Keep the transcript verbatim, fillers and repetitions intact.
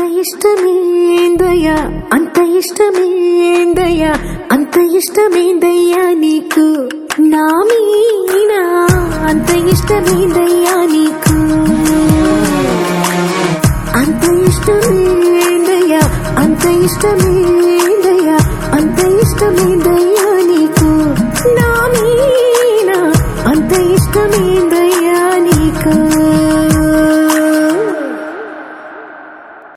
ఇష్టమేందయ్యా అంత ఇష్టమేందయ్యా అంత ఇష్టమేందయ్యా నీకు నా మీనా అంత ఇష్టమేందయ్యా నీకు అంత ఇష్టమేందయ్యా అంత ఇష్టమేందయ్యా అంత ఇష్టమేందయ్యా నీకు నా మీనా అంత ఇష్టమేందయ్యా